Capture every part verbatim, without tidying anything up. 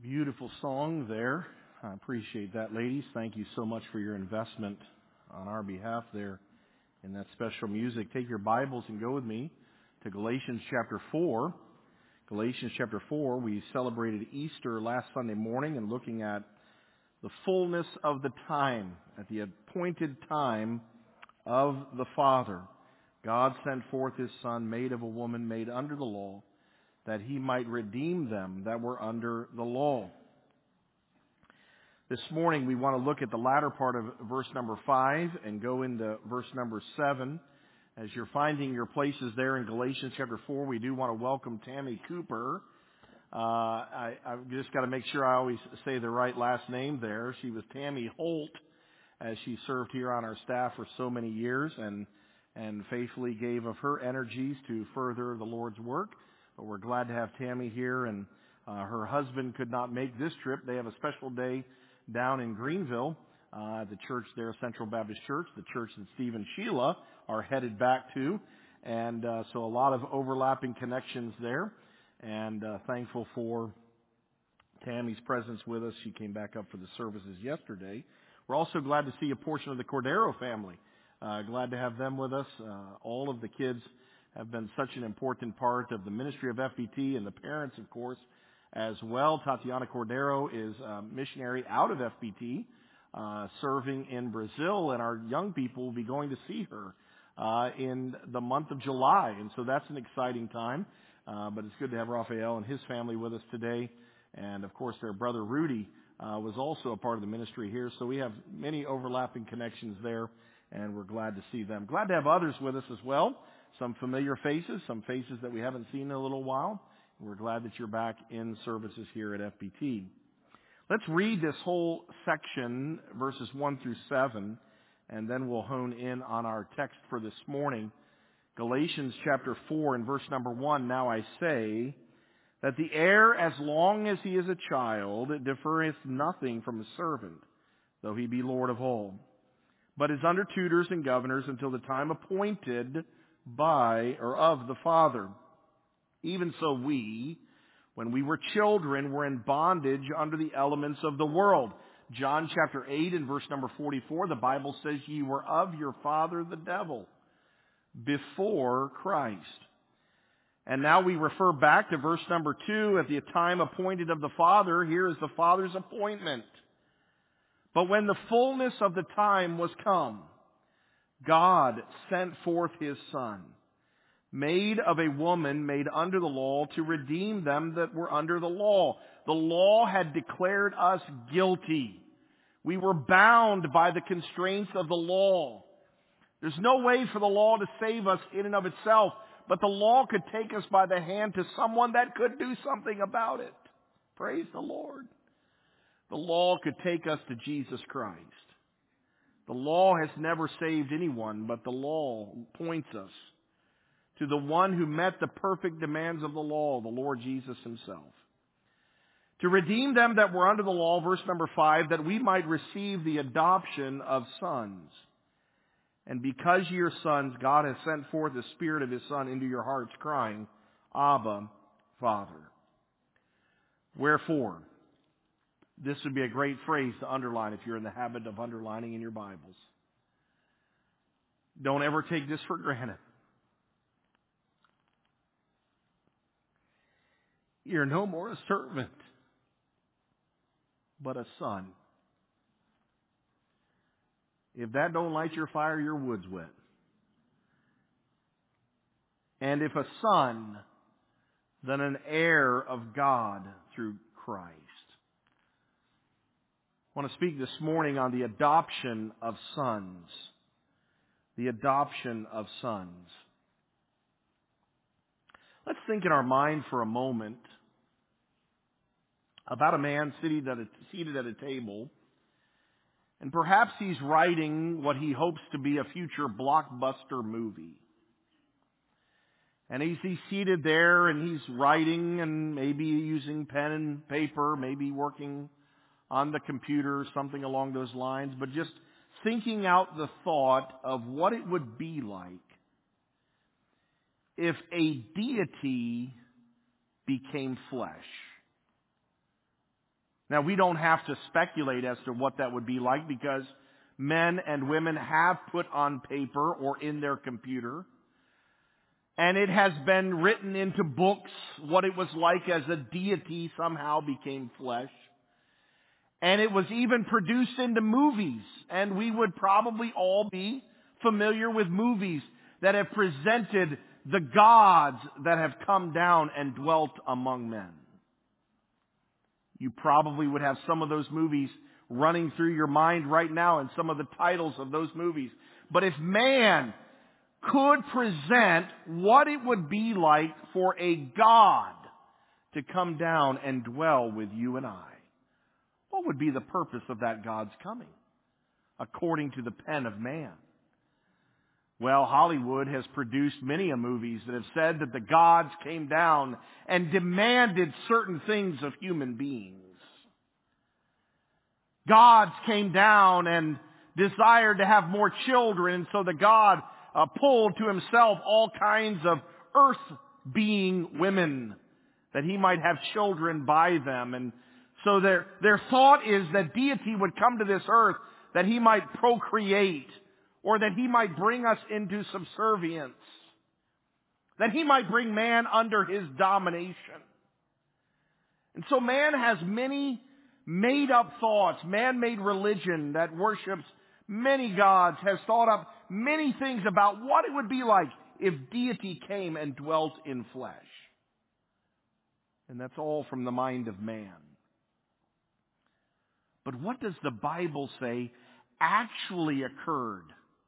Beautiful song there. I appreciate that, ladies. Thank you so much for your investment on our behalf there in that special music. Take your Bibles and go with me to Galatians chapter four. Galatians chapter four, we celebrated Easter last Sunday morning and looking at the fullness of the time, at the appointed time of the Father. God sent forth His Son, made of a woman, made under the law, that He might redeem them that were under the law. This morning we want to look at the latter part of verse number five and go into verse number seven. As you're finding your places there in Galatians chapter four, we do want to welcome Tammy Cooper. Uh, I, I've just got to make sure I always say the right last name there. She was Tammy Holt, as she served here on our staff for so many years and, and faithfully gave of her energies to further the Lord's work. But we're glad to have Tammy here, and uh, her husband could not make this trip. They have a special day down in Greenville, uh, at the church there, Central Baptist Church, the church that Steve and Sheila are headed back to. And uh, so a lot of overlapping connections there. And uh, thankful for Tammy's presence with us. She came back up for the services yesterday. We're also glad to see a portion of the Cordero family. Uh, glad to have them with us. Uh, all of the kids have been such an important part of the ministry of F B T, and the parents, of course, as well. Tatiana Cordero is a missionary out of F B T, uh, serving in Brazil, and our young people will be going to see her uh, in the month of July, and so that's an exciting time. Uh, but it's good to have Raphael and his family with us today, and of course their brother Rudy uh, was also a part of the ministry here, so we have many overlapping connections there, and we're glad to see them. Glad to have others with us as well. Some familiar faces, some faces that we haven't seen in a little while. We're glad that you're back in services here at F B T. Let's read this whole section, verses one through seven, and then we'll hone in on our text for this morning. Galatians chapter four and verse number one, now I say that the heir, as long as he is a child, differeth nothing from a servant, though he be Lord of all, but is under tutors and governors until the time appointed by or of the Father. Even so we, when we were children, were in bondage under the elements of the world. John chapter eight and verse number forty-four, the Bible says, ye were of your father the devil, before Christ. And now we refer back to verse number two, at the time appointed of the Father. Here is the Father's appointment. But when the fullness of the time was come, God sent forth His Son, made of a woman, made under the law, to redeem them that were under the law. The law had declared us guilty. We were bound by the constraints of the law. There's no way for the law to save us in and of itself, but the law could take us by the hand to someone that could do something about it. Praise the Lord. The law could take us to Jesus Christ. The law has never saved anyone, but the law points us to the one who met the perfect demands of the law, the Lord Jesus Himself. To redeem them that were under the law, verse number five, that we might receive the adoption of sons. And because ye are sons, God has sent forth the Spirit of His Son into your hearts, crying, Abba, Father. Wherefore, this would be a great phrase to underline if you're in the habit of underlining in your Bibles. Don't ever take this for granted. You're no more a servant, but a son. If that don't light your fire, your wood's wet. And if a son, then an heir of God through Christ. I want to speak this morning on the adoption of sons. The adoption of sons. Let's think in our mind for a moment about a man seated at a, seated at a table, and perhaps he's writing what he hopes to be a future blockbuster movie. And he's, he's seated there and he's writing and maybe using pen and paper, maybe working on the computer, something along those lines, but just thinking out the thought of what it would be like if a deity became flesh. Now, we don't have to speculate as to what that would be like, because men and women have put on paper or in their computer, and it has been written into books what it was like as a deity somehow became flesh. And it was even produced into movies. And we would probably all be familiar with movies that have presented the gods that have come down and dwelt among men. You probably would have some of those movies running through your mind right now, and some of the titles of those movies. But if man could present what it would be like for a God to come down and dwell with you and I, what would be the purpose of that God's coming, according to the pen of man? Well, Hollywood has produced many a movies that have said that the gods came down and demanded certain things of human beings. Gods came down and desired to have more children, and so the God uh, pulled to himself all kinds of earth-being women that he might have children by them. And so their, their thought is that deity would come to this earth that he might procreate, or that he might bring us into subservience, that he might bring man under his domination. And so man has many made-up thoughts. Man-made religion that worships many gods has thought up many things about what it would be like if deity came and dwelt in flesh. And that's all from the mind of man. But what does the Bible say actually occurred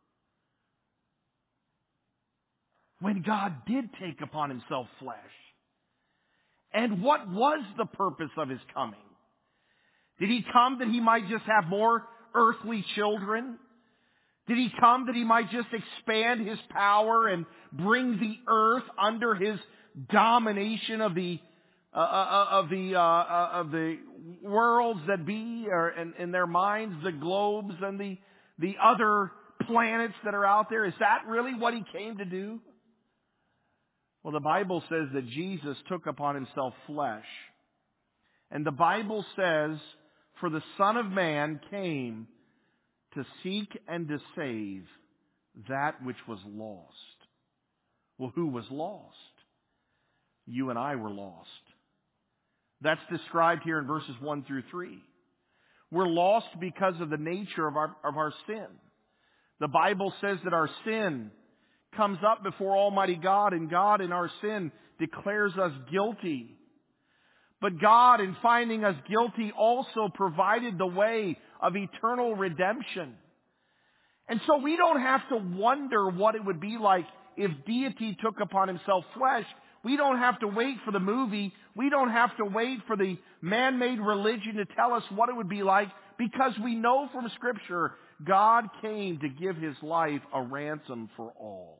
when God did take upon himself flesh? And what was the purpose of his coming? Did he come that he might just have more earthly children? Did he come that he might just expand his power and bring the earth under his domination of the uh, uh, of the uh, uh, of the worlds that be, or in, in their minds, the globes and the the other planets that are out there? Is that really what he came to do? Well, the Bible says that Jesus took upon himself flesh. And the Bible says, for the Son of Man came to seek and to save that which was lost. Well, who was lost? You and I were lost. That's described here in verses one through three. We're lost because of the nature of our, of our sin. The Bible says that our sin comes up before Almighty God, and God in our sin declares us guilty. But God, in finding us guilty, also provided the way of eternal redemption. And so we don't have to wonder what it would be like if deity took upon himself flesh. We don't have to wait for the movie. We don't have to wait for the man-made religion to tell us what it would be like, because we know from Scripture God came to give his life a ransom for all.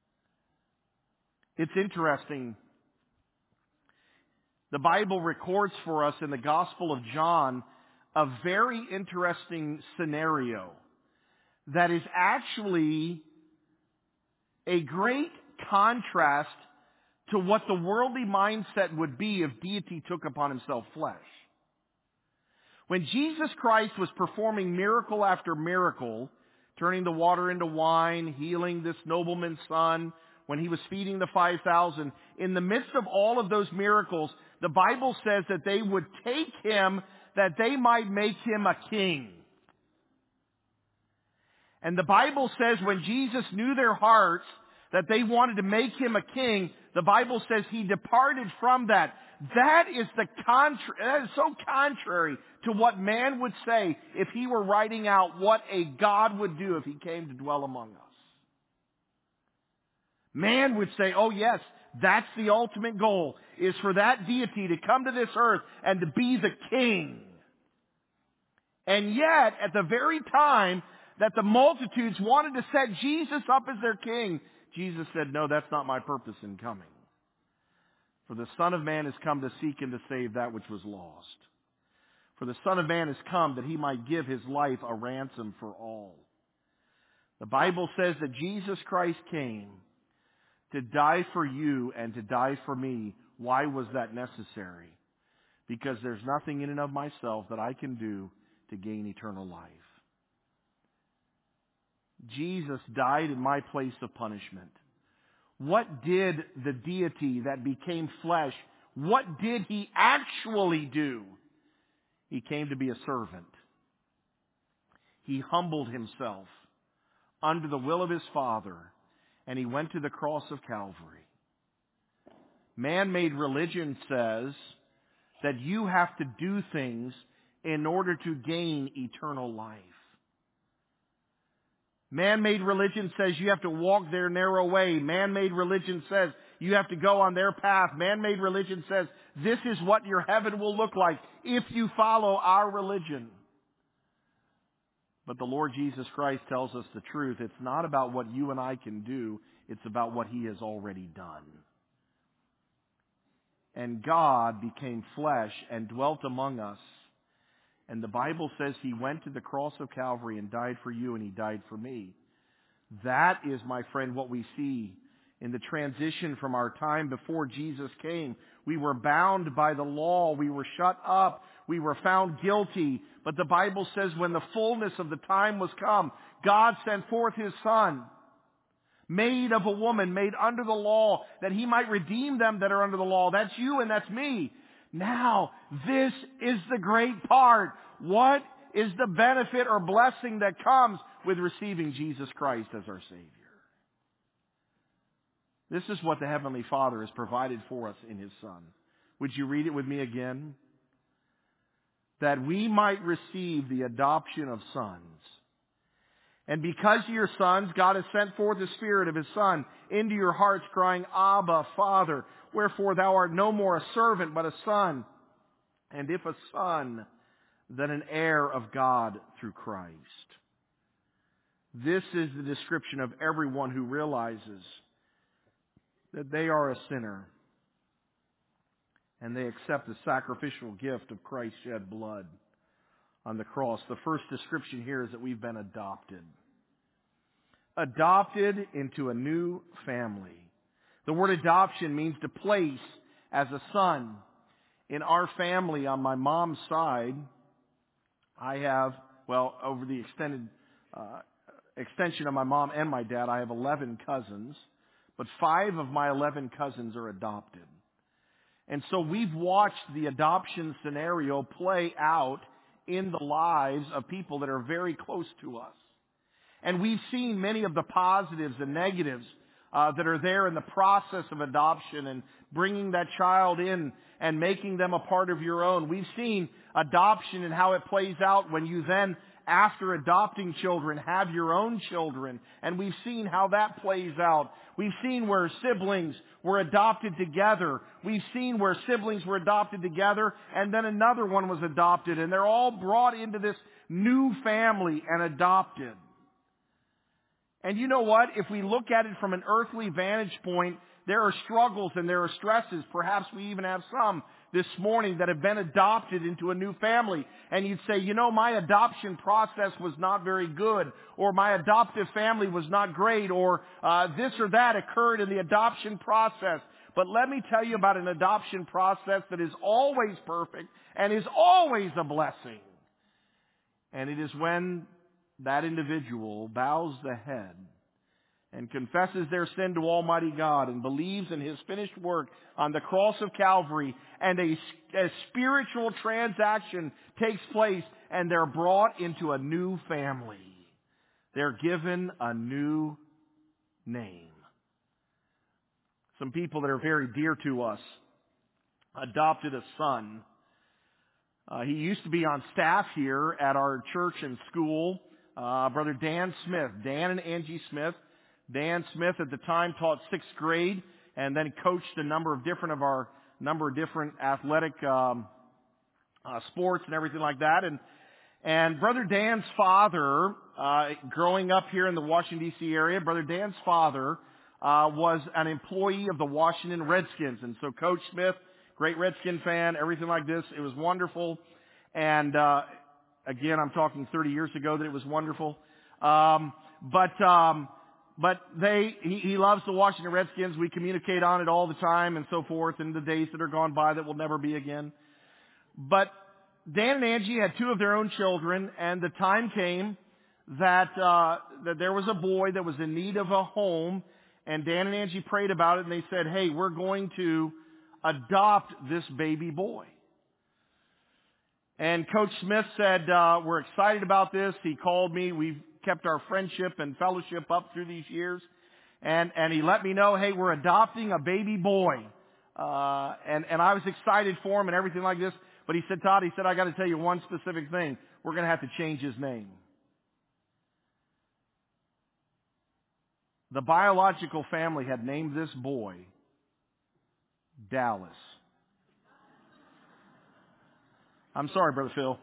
It's interesting. The Bible records for us in the Gospel of John a very interesting scenario that is actually a great contrast to what the worldly mindset would be if deity took upon himself flesh. When Jesus Christ was performing miracle after miracle, turning the water into wine, healing this nobleman's son, when he was feeding the five thousand, in the midst of all of those miracles, the Bible says that they would take him that they might make him a king. And the Bible says when Jesus knew their hearts, that they wanted to make him a king, the Bible says he departed from that. That is the contra- that is so contrary to what man would say if he were writing out what a God would do if he came to dwell among us. Man would say, oh yes, that's the ultimate goal, is for that deity to come to this earth and to be the king. And yet, at the very time that the multitudes wanted to set Jesus up as their king, Jesus said, no, that's not my purpose in coming. For the Son of Man has come to seek and to save that which was lost. For the Son of Man has come that he might give his life a ransom for all. The Bible says that Jesus Christ came to die for you and to die for me. Why was that necessary? because there's nothing in and of myself that I can do to gain eternal life. Jesus died in my place of punishment. What did the deity that became flesh, what did he actually do? He came to be a servant. He humbled himself under the will of his Father, and he went to the cross of Calvary. Man-made religion says that you have to do things in order to gain eternal life. Man-made religion says you have to walk their narrow way. Man-made religion says you have to go on their path. Man-made religion says this is what your heaven will look like if you follow our religion. But the Lord Jesus Christ tells us the truth. It's not about what you and I can do. It's about what He has already done. And God became flesh and dwelt among us. And the Bible says He went to the cross of Calvary and died for you, and He died for me. That is, my friend, what we see in the transition from our time before Jesus came. We were bound by the law. We were shut up. We were found guilty. But the Bible says when the fullness of the time was come, God sent forth His Son, made of a woman, made under the law, that He might redeem them that are under the law. That's you and that's me. Now, this is the great part. What is the benefit or blessing that comes with receiving Jesus Christ as our Savior? This is what the Heavenly Father has provided for us in His Son. Would you read it with me again? That we might receive the adoption of sons. And because of your sons, God has sent forth the Spirit of His Son into your hearts, crying, Abba, Father. Wherefore thou art no more a servant, but a son. And if a son, then an heir of God through Christ. This is the description of everyone who realizes that they are a sinner and they accept the sacrificial gift of Christ's shed blood on the cross. The first description here is that we've been adopted. Adopted into a new family. The word adoption means to place as a son. In our family, on my mom's side, I have, well, over the extended uh, extension of my mom and my dad, I have eleven cousins. But five of my eleven cousins are adopted. And so we've watched the adoption scenario play out in the lives of people that are very close to us. And we've seen many of the positives and negatives uh, that are there in the process of adoption and bringing that child in and making them a part of your own. We've seen adoption and how it plays out when you then, after adopting children, have your own children. And we've seen how that plays out. We've seen where siblings were adopted together. We've seen where siblings were adopted together and then another one was adopted. And they're all brought into this new family and adopted. And you know what? If we look at it from an earthly vantage point, there are struggles and there are stresses. Perhaps we even have some this morning that have been adopted into a new family. And you'd say, you know, my adoption process was not very good, or my adoptive family was not great, or uh, this or that occurred in the adoption process. But let me tell you about an adoption process that is always perfect and is always a blessing. And it is when that individual bows the head and confesses their sin to Almighty God and believes in His finished work on the cross of Calvary, and a, a spiritual transaction takes place, and they're brought into a new family. They're given a new name. Some people that are very dear to us adopted a son. Uh, he used to be on staff here at our church and school. Uh, Brother Dan Smith, Dan and Angie Smith. Dan Smith at the time taught sixth grade and then coached a number of different of our number of different athletic um, uh, sports and everything like that. And and Brother Dan's father, uh, growing up here in the Washington D C area, Brother Dan's father uh, was an employee of the Washington Redskins, and so Coach Smith, great Redskin fan, everything like this. It was wonderful, and uh, again, I'm talking thirty years ago that it was wonderful. Um, but um, But they, he, he loves the Washington Redskins. We communicate on it all the time and so forth in the days that are gone by that will never be again. But Dan and Angie had two of their own children, and the time came that, uh, that there was a boy that was in need of a home, and Dan and Angie prayed about it, and they said, hey, we're going to adopt this baby boy. And Coach Smith said, uh, we're excited about this. He called me. We've kept our friendship and fellowship up through these years. And, and he let me know, hey, we're adopting a baby boy. Uh, and, and I was excited for him and everything like this. But he said, Todd, he said, I got to tell you one specific thing. We're going to have to change his name. The biological family had named this boy Dallas. I'm sorry, Brother Phil.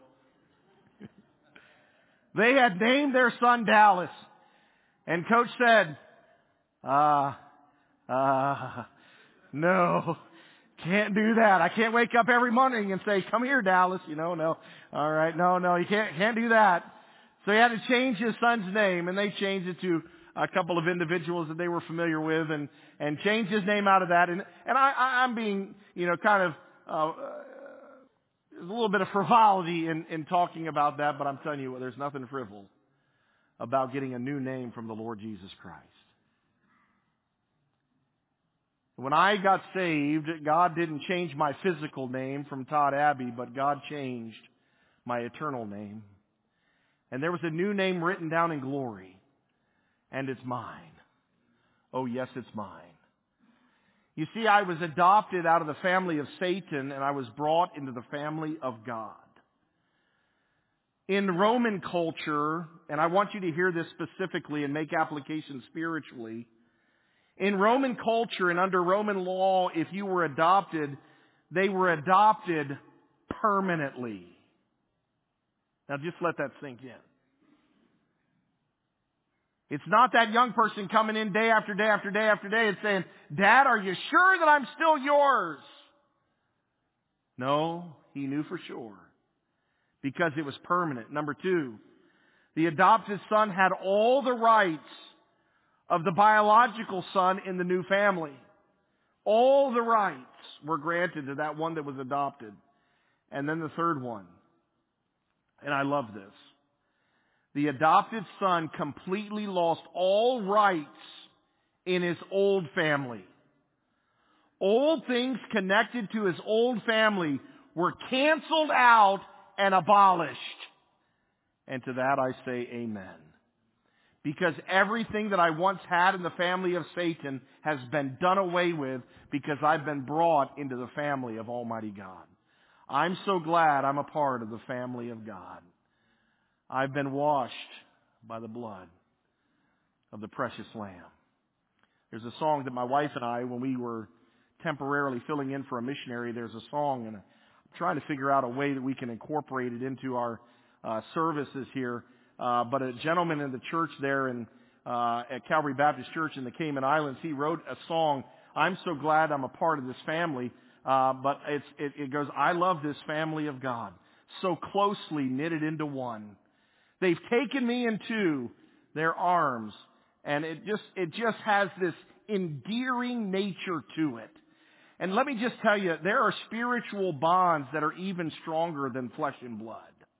They had named their son Dallas. And Coach said, uh, uh, no, can't do that. I can't wake up every morning and say, come here, Dallas. You know, no. All right, no, no, you can't, can't do that. So he had to change his son's name, and they changed it to a couple of individuals that they were familiar with, and, and changed his name out of that. And, and I, I, I'm being, you know, kind of, uh, there's a little bit of frivolity in, in talking about that, but I'm telling you what, there's nothing frivol about getting a new name from the Lord Jesus Christ. When I got saved, God didn't change my physical name from Todd Abbey, but God changed my eternal name. And there was a new name written down in glory, and it's mine. Oh, yes, it's mine. You see, I was adopted out of the family of Satan, and I was brought into the family of God. In Roman culture, and I want you to hear this specifically and make application spiritually, in Roman culture and under Roman law, if you were adopted, they were adopted permanently. Now just let that sink in. It's not that young person coming in day after day after day after day and saying, Dad, are you sure that I'm still yours? No, he knew for sure. Because it was permanent. Number two, the adopted son had all the rights of the biological son in the new family. All the rights were granted to that one that was adopted. And then the third one, and I love this. The adopted son completely lost all rights in his old family. Old things connected to his old family were canceled out and abolished. And to that I say amen. Because everything that I once had in the family of Satan has been done away with because I've been brought into the family of Almighty God. I'm so glad I'm a part of the family of God. I've been washed by the blood of the precious Lamb. There's a song that my wife and I, when we were temporarily filling in for a missionary, there's a song, and I'm trying to figure out a way that we can incorporate it into our uh, services here. Uh, but a gentleman in the church there in, uh, at Calvary Baptist Church in the Cayman Islands, he wrote a song, I'm so glad I'm a part of this family. Uh, but it's, it, it goes, I love this family of God, so closely knitted into one. They've taken me into their arms, and it just, it just has this endearing nature to it. And let me just tell you, there are spiritual bonds that are even stronger than flesh and blood.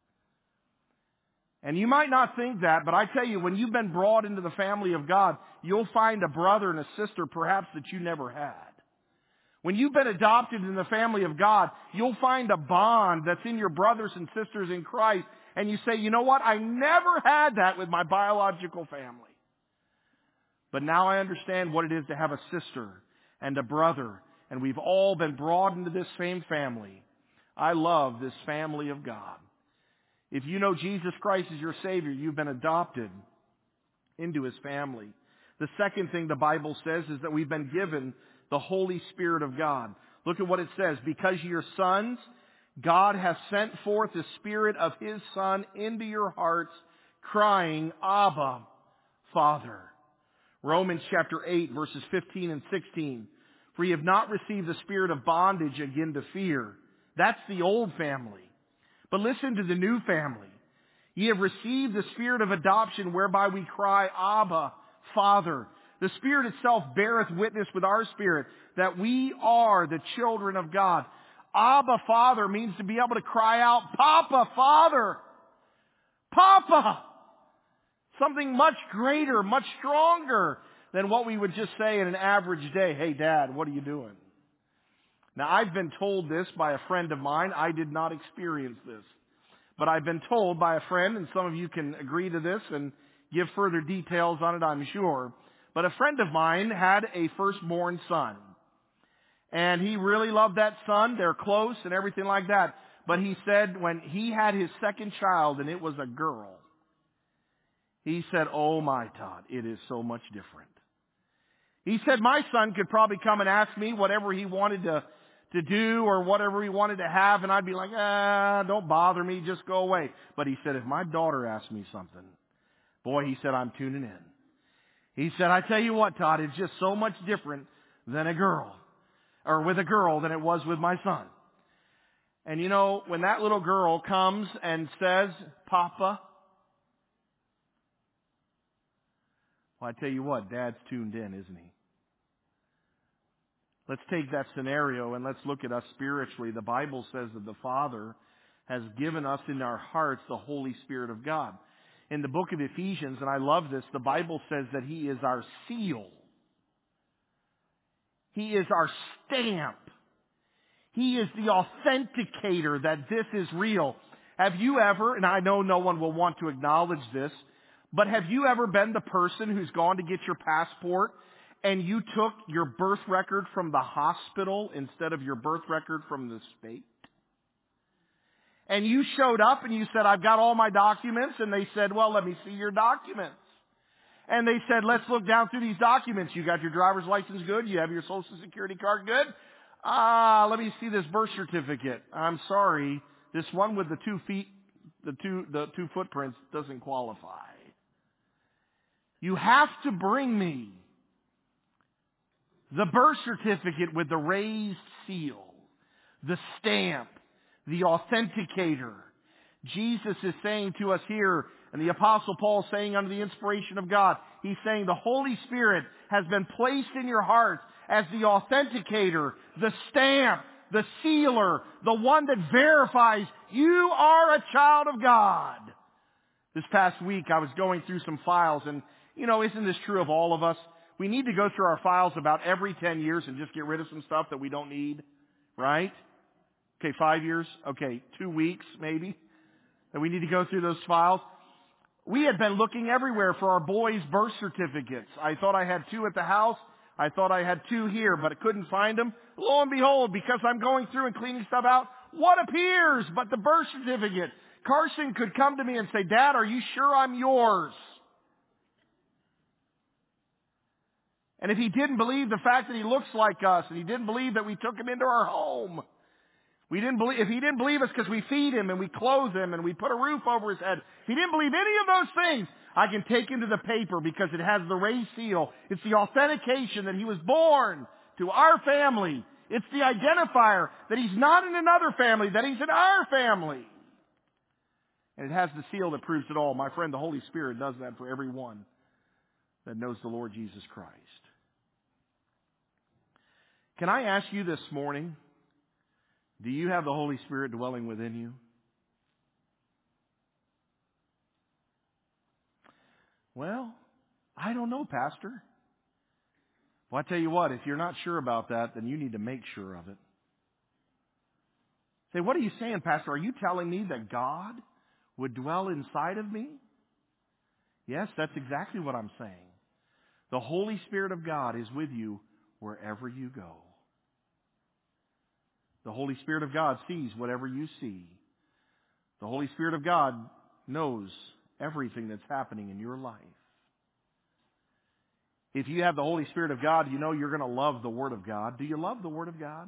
And you might not think that, but I tell you, when you've been brought into the family of God, you'll find a brother and a sister perhaps that you never had. When you've been adopted in the family of God, you'll find a bond that's in your brothers and sisters in Christ. And you say, you know what? I never had that with my biological family. But now I understand what it is to have a sister and a brother. And we've all been brought into this same family. I love this family of God. If you know Jesus Christ as your Savior, you've been adopted into His family. The second thing the Bible says is that we've been given the Holy Spirit of God. Look at what it says. Because you're sons, God has sent forth the Spirit of His Son into your hearts, crying, Abba, Father. Romans chapter eight, verses fifteen and sixteen. For you have not received the spirit of bondage again to fear. That's the old family. But listen to the new family. Ye have received the spirit of adoption, whereby we cry, Abba, Father. The Spirit itself beareth witness with our spirit that we are the children of God. Abba, Father means to be able to cry out, Papa, Father, Papa. Something much greater, much stronger than what we would just say in an average day. Hey, Dad, what are you doing? Now, I've been told this by a friend of mine. I did not experience this. But I've been told by a friend, and some of you can agree to this and give further details on it, I'm sure. But a friend of mine had a firstborn son. And he really loved that son. They're close and everything like that. But he said when he had his second child, and it was a girl, he said, oh my Todd, it is so much different. He said my son could probably come and ask me whatever he wanted to, to do or whatever he wanted to have, and I'd be like, ah, don't bother me, just go away. But he said, if my daughter asked me something, boy, he said, I'm tuning in. He said, I tell you what, Todd, it's just so much different than a girl, or with a girl than it was with my son. And you know, when that little girl comes and says, Papa, well, I tell you what, Dad's tuned in, isn't he? Let's take that scenario and let's look at us spiritually. The Bible says that the Father has given us in our hearts the Holy Spirit of God. In the book of Ephesians, and I love this, the Bible says that He is our seal. He is our stamp. He is the authenticator that this is real. Have you ever, and I know no one will want to acknowledge this, but have you ever been the person who's gone to get your passport and you took your birth record from the hospital instead of your birth record from the state? And you showed up and you said, I've got all my documents. And they said, well, let me see your documents. And they said, let's look down through these documents. You got your driver's license good? You have your Social Security card good? Ah, let me see this birth certificate. I'm sorry. This one with the two feet, the two, the two footprints doesn't qualify. You have to bring me the birth certificate with the raised seal, the stamp, the authenticator. Jesus is saying to us here, and the Apostle Paul is saying under the inspiration of God, he's saying the Holy Spirit has been placed in your heart as the authenticator, the stamp, the sealer, the one that verifies you are a child of God. This past week I was going through some files, and you know, isn't this true of all of us? We need to go through our files about every ten years and just get rid of some stuff that we don't need, right? Okay, five years? Okay, two weeks maybe. And we need to go through those files. We had been looking everywhere for our boys' birth certificates. I thought I had two at the house. I thought I had two here, but I couldn't find them. Lo and behold, because I'm going through and cleaning stuff out, what appears but the birth certificate? Carson could come to me and say, Dad, are you sure I'm yours? And if he didn't believe the fact that he looks like us, and he didn't believe that we took him into our home, we didn't believe, if he didn't believe us because we feed him and we clothe him and we put a roof over his head, if he didn't believe any of those things, I can take him to the paper because it has the raised seal. It's the authentication that he was born to our family. It's the identifier that he's not in another family, that he's in our family. And it has the seal that proves it all. My friend, the Holy Spirit does that for everyone that knows the Lord Jesus Christ. Can I ask you this morning, do you have the Holy Spirit dwelling within you? Well, I don't know, Pastor. Well, I tell you what, if you're not sure about that, then you need to make sure of it. Say, what are you saying, Pastor? Are you telling me that God would dwell inside of me? Yes, that's exactly what I'm saying. The Holy Spirit of God is with you wherever you go. The Holy Spirit of God sees whatever you see. The Holy Spirit of God knows everything that's happening in your life. If you have the Holy Spirit of God, you know you're going to love the Word of God. Do you love the Word of God?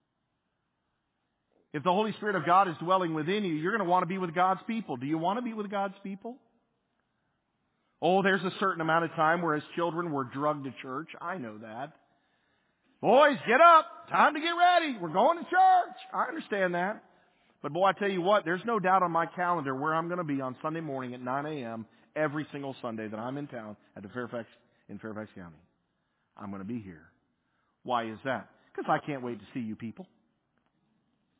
If the Holy Spirit of God is dwelling within you, you're going to want to be with God's people. Do you want to be with God's people? Oh, there's a certain amount of time where as children we're drugged to church. I know that. Boys, get up. Time to get ready. We're going to church. I understand that. But boy, I tell you what, there's no doubt on my calendar where I'm going to be on Sunday morning at nine a.m. every single Sunday that I'm in town at the Fairfax, in Fairfax County. I'm going to be here. Why is that? Because I can't wait to see you people.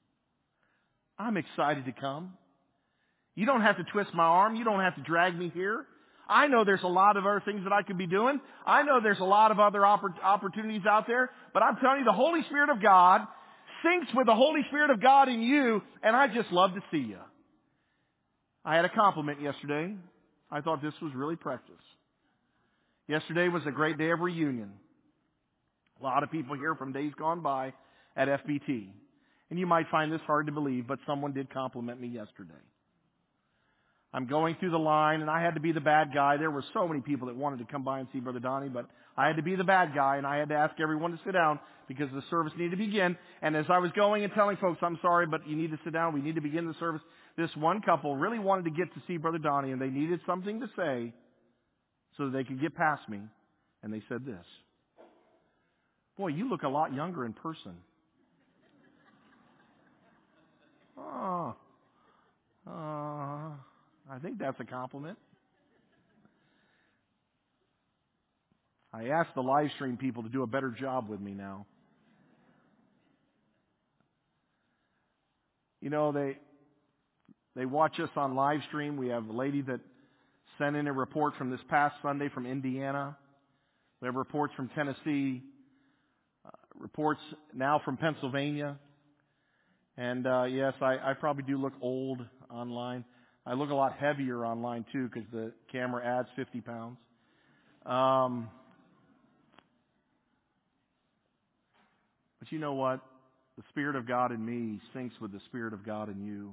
I'm excited to come. You don't have to twist my arm. You don't have to drag me here. I know there's a lot of other things that I could be doing. I know there's a lot of other oppor- opportunities out there. But I'm telling you, the Holy Spirit of God syncs with the Holy Spirit of God in you, and I just love to see you. I had a compliment yesterday. I thought this was really precious. Yesterday was a great day of reunion. A lot of people here from days gone by at F B T. And you might find this hard to believe, but someone did compliment me yesterday. I'm going through the line, and I had to be the bad guy. There were so many people that wanted to come by and see Brother Donnie, but I had to be the bad guy, and I had to ask everyone to sit down because the service needed to begin. And as I was going and telling folks, I'm sorry, but you need to sit down. We need to begin the service. This one couple really wanted to get to see Brother Donnie, and they needed something to say so that they could get past me. And they said this: "Boy, you look a lot younger in person." Oh, uh, I think that's a compliment. I asked the live stream people to do a better job with me now. You know, they they watch us on live stream. We have a lady that sent in a report from this past Sunday from Indiana. We have reports from Tennessee, uh, reports now from Pennsylvania. And uh, yes, I, I probably do look old online. I look a lot heavier online too because the camera adds fifty pounds. Um, but you know what? The Spirit of God in me syncs with the Spirit of God in you.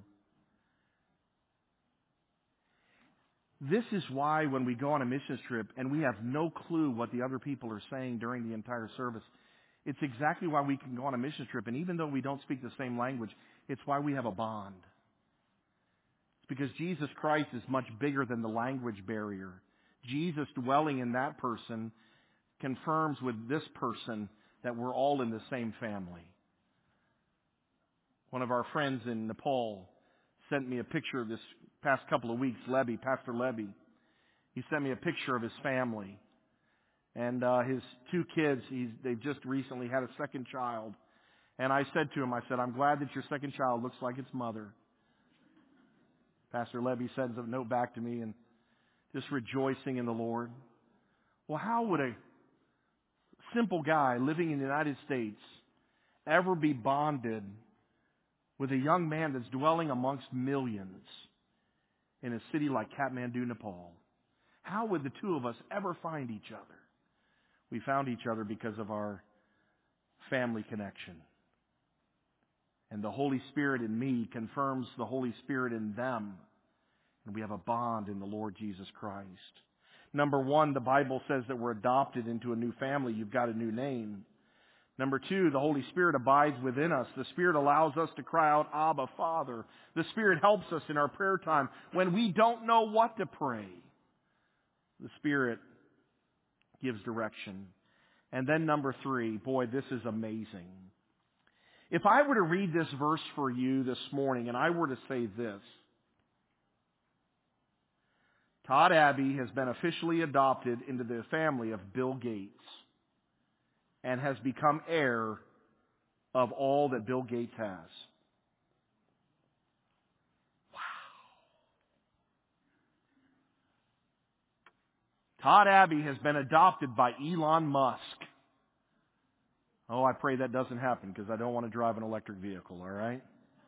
This is why when we go on a missions trip and we have no clue what the other people are saying during the entire service, it's exactly why we can go on a missions trip. And even though we don't speak the same language, it's why we have a bond. It's because Jesus Christ is much bigger than the language barrier. Jesus dwelling in that person confirms with this person that we're all in the same family. One of our friends in Nepal sent me a picture this past couple of weeks, Lebby, Pastor Lebby. He sent me a picture of his family. And uh, his two kids, he's, they just recently had a second child. And I said to him, I said, I'm glad that your second child looks like its mother. Pastor Lebby sends a note back to me and just rejoicing in the Lord. Well, how would a simple guy living in the United States ever be bonded with a young man that's dwelling amongst millions in a city like Kathmandu, Nepal? How would the two of us ever find each other? We found each other because of our family connection. And the Holy Spirit in me confirms the Holy Spirit in them. And we have a bond in the Lord Jesus Christ. Number one, the Bible says that we're adopted into a new family. You've got a new name. Number two, the Holy Spirit abides within us. The Spirit allows us to cry out, Abba, Father. The Spirit helps us in our prayer time when we don't know what to pray. The Spirit gives direction. And then number three, boy, this is amazing. If I were to read this verse for you this morning and I were to say this: Todd Abbey has been officially adopted into the family of Bill Gates and has become heir of all that Bill Gates has. Wow. Todd Abbey has been adopted by Elon Musk. Oh, I pray that doesn't happen because I don't want to drive an electric vehicle, all right?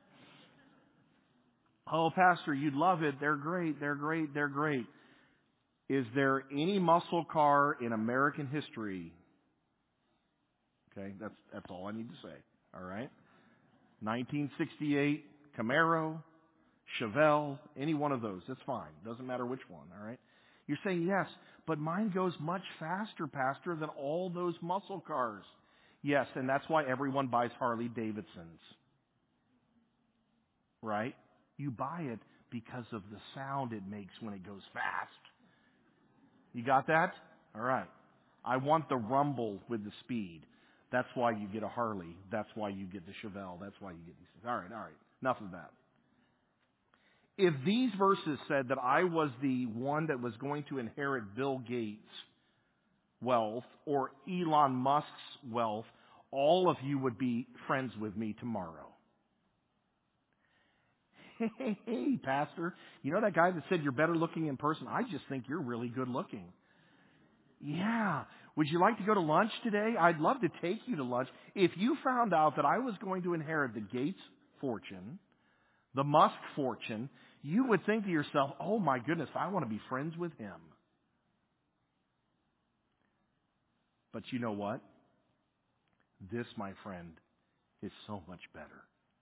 Oh, Pastor, you'd love it. They're great, they're great, they're great. Is there any muscle car in American history? Okay, that's that's all I need to say, all right? nineteen sixty-eight Camaro, Chevelle, any one of those. That's fine. Doesn't matter which one, all right? You're saying, yes, but mine goes much faster, Pastor, than all those muscle cars. Yes, and that's why everyone buys Harley Davidsons. Right? You buy it because of the sound it makes when it goes fast. You got that? All right. I want the rumble with the speed. That's why you get a Harley. That's why you get the Chevelle. That's why you get these things. All right, all right. Enough of that. If these verses said that I was the one that was going to inherit Bill Gates' wealth or Elon Musk's wealth, all of you would be friends with me tomorrow. Hey, hey, Pastor, you know that guy that said you're better looking in person? I just think you're really good looking. Yeah. Would you like to go to lunch today? I'd love to take you to lunch. If you found out that I was going to inherit the Gates fortune, the Musk fortune, you would think to yourself, oh my goodness, I want to be friends with him. But you know what? This, my friend, is so much better.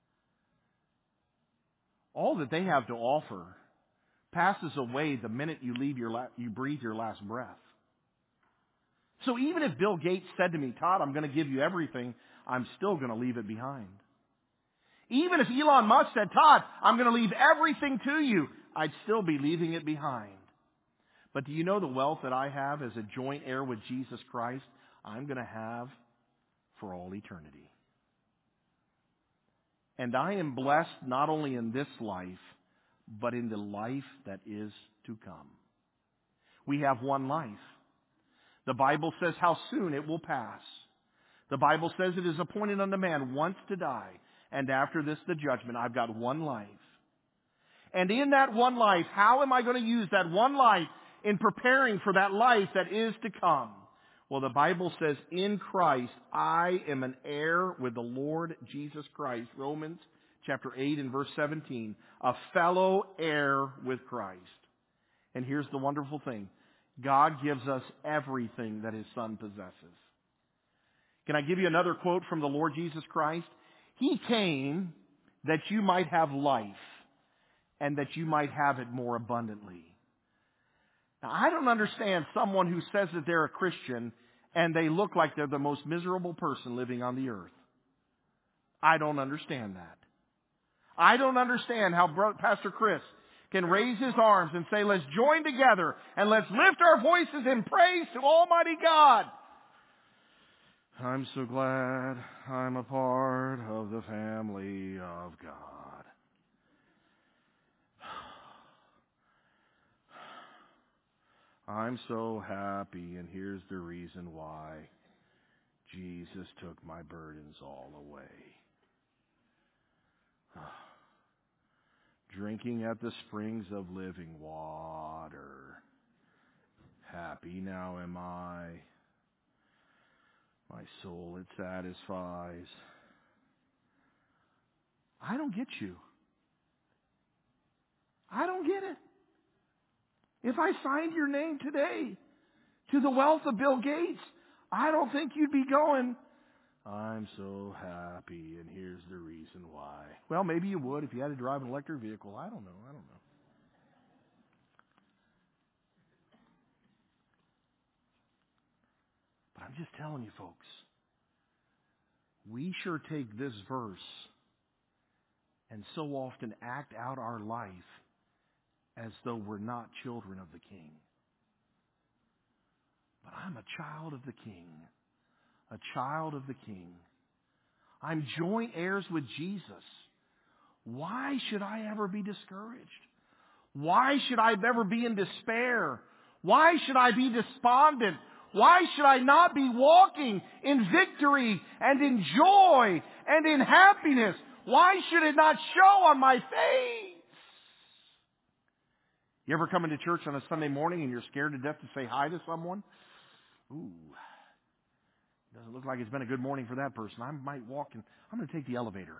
All that they have to offer passes away the minute you leave your la- you breathe your last breath. So even if Bill Gates said to me, Todd, I'm going to give you everything, I'm still going to leave it behind. Even if Elon Musk said, Todd, I'm going to leave everything to you, I'd still be leaving it behind. But do you know the wealth that I have as a joint heir with Jesus Christ, I'm going to have for all eternity. And I am blessed not only in this life, but in the life that is to come. We have one life. The Bible says how soon it will pass. The Bible says it is appointed unto man once to die, and after this the judgment. I've got one life. And in that one life, how am I going to use that one life in preparing for that life that is to come? Well, the Bible says, in Christ, I am an heir with the Lord Jesus Christ. Romans chapter eight and verse seventeen. A fellow heir with Christ. And here's the wonderful thing. God gives us everything that His Son possesses. Can I give you another quote from the Lord Jesus Christ? He came that you might have life and that you might have it more abundantly. Now, I don't understand someone who says that they're a Christian and they look like they're the most miserable person living on the earth. I don't understand that. I don't understand how Pastor Chris can raise his arms and say, let's join together and let's lift our voices in praise to Almighty God. I'm so glad I'm a part of the family of God. I'm so happy, and here's the reason why. Jesus took my burdens all away. Drinking at the springs of living water. Happy now am I. My soul it satisfies. I don't get you. I don't get it. If I signed your name today to the wealth of Bill Gates, I don't think you'd be going, I'm so happy, and here's the reason why. Well, maybe you would if you had to drive an electric vehicle. I don't know. I don't know. But I'm just telling you, folks, we sure take this verse and so often act out our life as though we're not children of the King. But I'm a child of the King. A child of the King. I'm joint heirs with Jesus. Why should I ever be discouraged? Why should I ever be in despair? Why should I be despondent? Why should I not be walking in victory and in joy and in happiness? Why should it not show on my face? You ever come into church on a Sunday morning and you're scared to death to say hi to someone? Ooh, doesn't look like it's been a good morning for that person. I might walk and I'm going to take the elevator.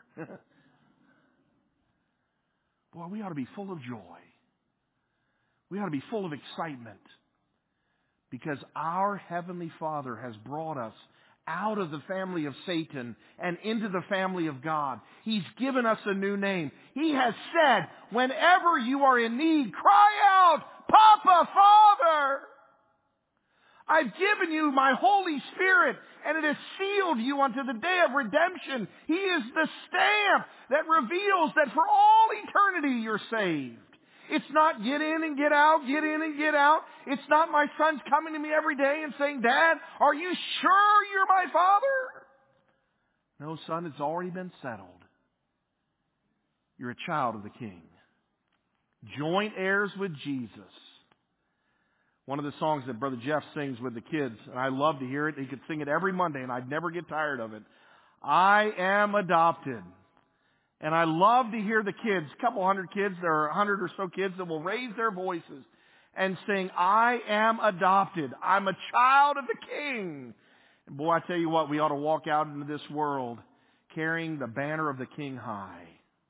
Boy, we ought to be full of joy. We ought to be full of excitement because our Heavenly Father has brought us out of the family of Satan and into the family of God. He's given us a new name. He has said, whenever you are in need, cry out, Papa, Father! I've given you my Holy Spirit, and it has sealed you unto the day of redemption. He is the stamp that reveals that for all eternity you're saved. It's not get in and get out, get in and get out. It's not my son's coming to me every day and saying, Dad, are you sure you're my father? No, son, it's already been settled. You're a child of the King. Joint heirs with Jesus. One of the songs that Brother Jeff sings with the kids, and I love to hear it. He could sing it every Monday, and I'd never get tired of it. I am adopted. And I love to hear the kids, a couple hundred kids, there are a hundred or so kids that will raise their voices and sing, I am adopted. I'm a child of the King. And boy, I tell you what, we ought to walk out into this world carrying the banner of the King high.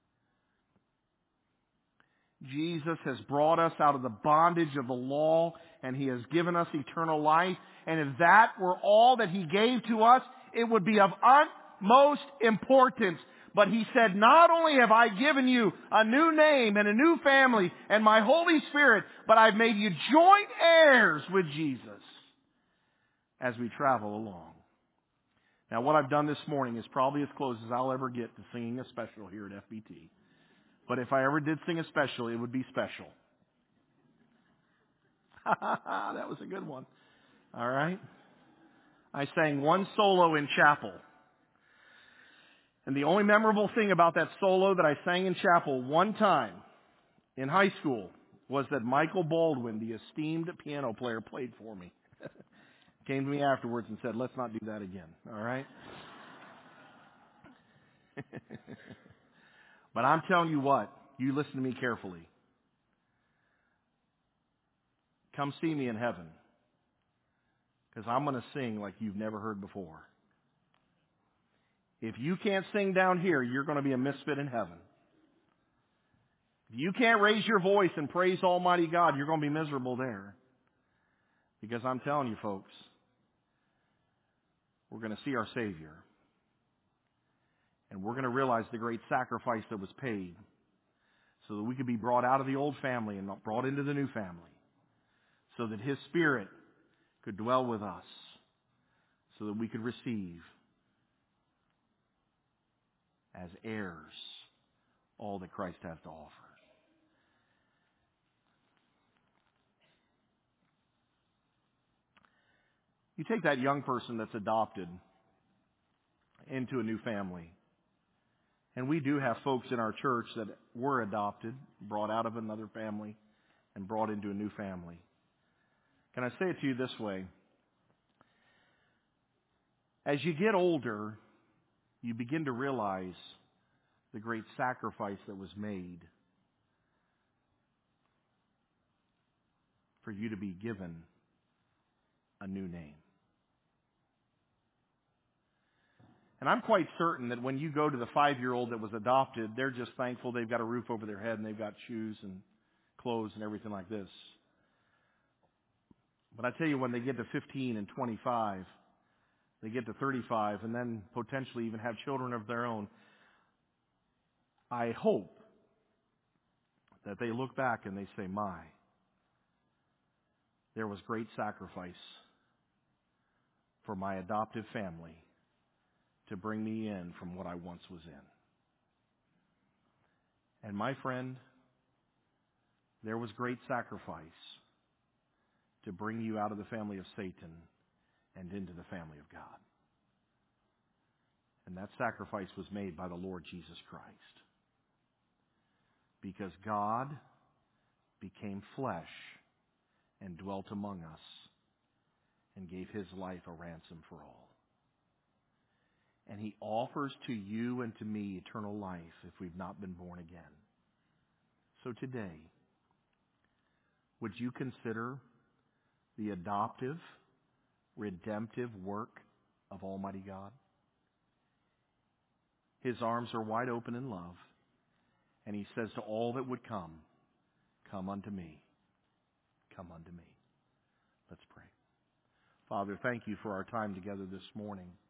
Jesus has brought us out of the bondage of the law, and He has given us eternal life. And if that were all that He gave to us, it would be of utmost importance. But He said, not only have I given you a new name and a new family and my Holy Spirit, but I've made you joint heirs with Jesus as we travel along. Now, what I've done this morning is probably as close as I'll ever get to singing a special here at F B T. But if I ever did sing a special, it would be special. That was a good one. All right. I sang one solo in chapel. And the only memorable thing about that solo that I sang in chapel one time in high school was that Michael Baldwin, the esteemed piano player, played for me. Came to me afterwards and said, let's not do that again. All right? But I'm telling you what, you listen to me carefully. Come see me in heaven, because I'm going to sing like you've never heard before. If you can't sing down here, you're going to be a misfit in heaven. If you can't raise your voice and praise Almighty God, you're going to be miserable there. Because I'm telling you, folks, we're going to see our Savior. And we're going to realize the great sacrifice that was paid so that we could be brought out of the old family and brought into the new family. So that His Spirit could dwell with us. So that we could receive as heirs all that Christ has to offer. You take that young person that's adopted into a new family. And we do have folks in our church that were adopted, brought out of another family, and brought into a new family. Can I say it to you this way? As you get older, you begin to realize the great sacrifice that was made for you to be given a new name. And I'm quite certain that when you go to the five-year-old that was adopted, they're just thankful they've got a roof over their head and they've got shoes and clothes and everything like this. But I tell you, when they get to fifteen and twenty-five, they get to thirty-five, and then potentially even have children of their own, I hope that they look back and they say, my, there was great sacrifice for my adoptive family to bring me in from what I once was in. And my friend, there was great sacrifice to bring you out of the family of Satan and into the family of God. And that sacrifice was made by the Lord Jesus Christ. Because God became flesh and dwelt among us and gave His life a ransom for all. And He offers to you and to me eternal life if we've not been born again. So today, would you consider the adoptive, redemptive work of Almighty God? His arms are wide open in love, and He says to all that would come, come unto me. Come unto me. Let's pray. Father, thank you for our time together this morning.